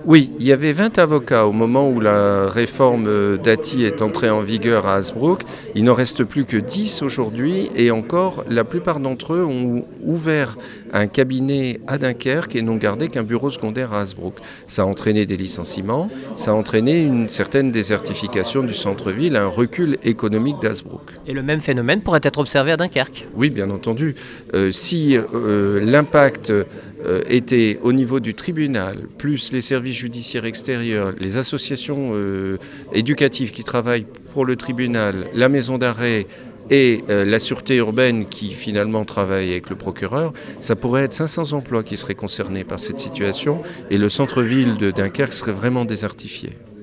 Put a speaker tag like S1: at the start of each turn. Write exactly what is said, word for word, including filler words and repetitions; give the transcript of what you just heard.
S1: Oui, il y avait vingt avocats au moment où la réforme Dati est entrée en vigueur à Hazebrouck. Il n'en reste plus que dix aujourd'hui et encore, la plupart d'entre eux ont ouvert un cabinet à Dunkerque et n'ont gardé qu'un bureau secondaire à Hazebrouck. Ça a entraîné des licenciements, ça a entraîné une certaine désertification du centre-ville, un recul économique d'Hazebrouck.
S2: Et le même phénomène pourrait être observé à Dunkerque.
S1: Oui, bien entendu. Euh, si euh, l'impact euh, était au niveau du tribunal, plus les services judiciaires extérieurs, les associations euh, éducatives qui travaillent pour le tribunal, la maison d'arrêt et euh, la sûreté urbaine qui finalement travaille avec le procureur, ça pourrait être cinq cents emplois qui seraient concernés par cette situation et le centre-ville de Dunkerque serait vraiment désertifié.